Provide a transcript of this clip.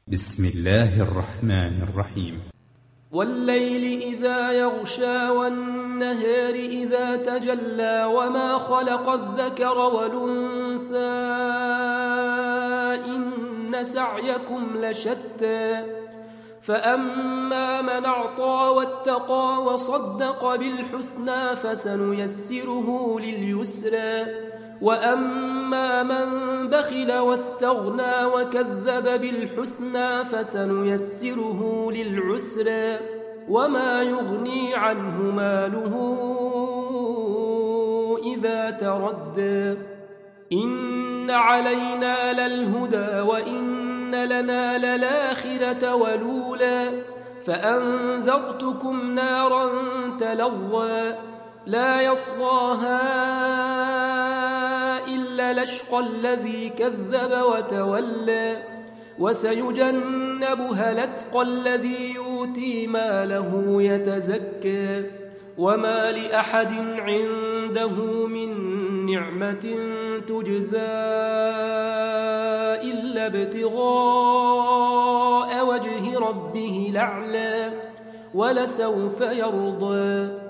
بسم الله الرحمن الرحيم. والليل إذا يغشى والنهار إذا تجلى وما خلق الذكر والأنثى إن سعيكم لشتى فأما من أعطى واتقى وصدق بالحسنى فسنيسره لليسرى وأما من بخل واستغنى وكذب بالحسنى فسنيسره للعسرى وما يغني عنه ماله إذا تردى إن علينا للهدى وإن لنا للآخرة ولولا فأنذرتكم نارا تلظى لا يصلاها إلا الأشقى الذي كذب وتولى وسيجنبها الأتقى الذي يؤتي ماله يتزكى وما لأحد عنده من نعمة تجزى إلا ابتغاء وجه ربه الأعلى ولسوف يرضى